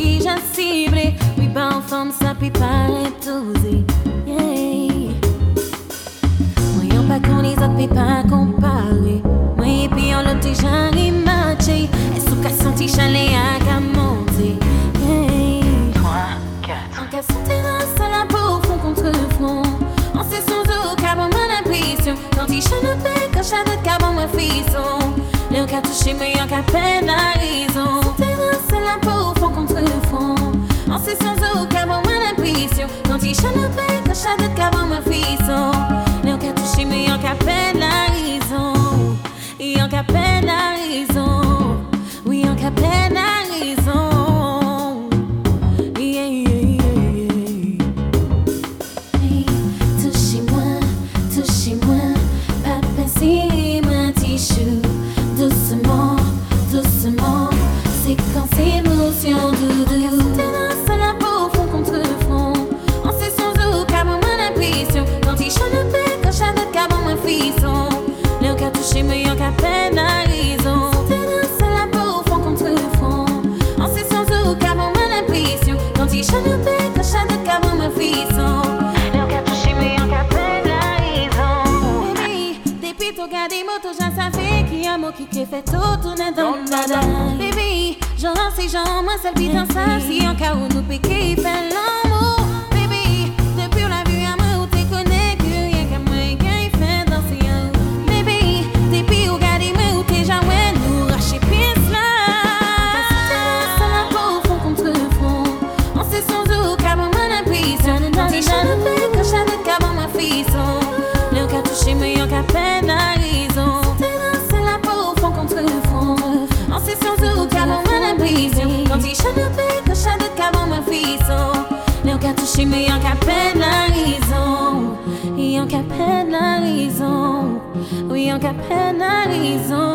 déjà ciblé. Oui, bah en forme, ça peut paraître osé. Yeah. Moi, pas qu'on les autres, peut pas comparer. Moi, et puis on l'a déjà rematché. Est-ce qu'à senti chalet à qu'à monter? Yeah. 3, 4. En cas santé dans la peau, front contre front. On sait son dos, cabon mon impression. Quand il chante le bec, quand chante le cabon mon fisson. Léon qu'a touché, mais y'en qu'a peine la raison. Santé dans la peau, front contre front. On sait son dos, cabon mon impression. Quand il chante le bec, quand chante le cabon mon fisson. Léon qu'a touché, mais y'en qu'a peine la raison. Y'en qu'a peine la raison. Oui, y'en qu'a peine la raison. Doucement, doucement, séquence émotion doudou. T'es dans la peau, front contre front. On sait son zoo, cabon mon impression. Quand il chante le bec, quand chante le cabon mon fisson. Léon qu'a touché, mais y'en qu'a peine la raison. T'es dans la peau, front contre front. On sait son zoo, cabon mon impression. Quand il chante le bec, quand chante le cabon mon fisson. Léon qu'a touché, mais y'en qu'a peine la raison. Baby, depuis ton gars des motos, j'en savais qu'il y a un mot qui fait tout tourner dans le dada. Baby, j'en ces gens, moi seul vite en ça. Si en cas où nous piquer, il fait l'amour. Baby, depuis la vue à moi où t'es connecté, y'a qu'à moi qui fait danser. Baby, depuis où regardez moi où t'es jamais nous racher pisse là. T'es dans la peau, front contre front. On sait son zoo, cabon mon impression. Quand il chante le bec, quand chante le cabon ma fisson. Léon qu'a touché, mais y'en qu'a peine la raison. On sait sans doute cabon mon impression. Quand il chante le bec, quand chante le cabon ma fisson. Léon qu'a touché, mais y'en qu'a peine la raison. Y'en qu'a peine la raison. Oui, y'en qu'a peine la raison.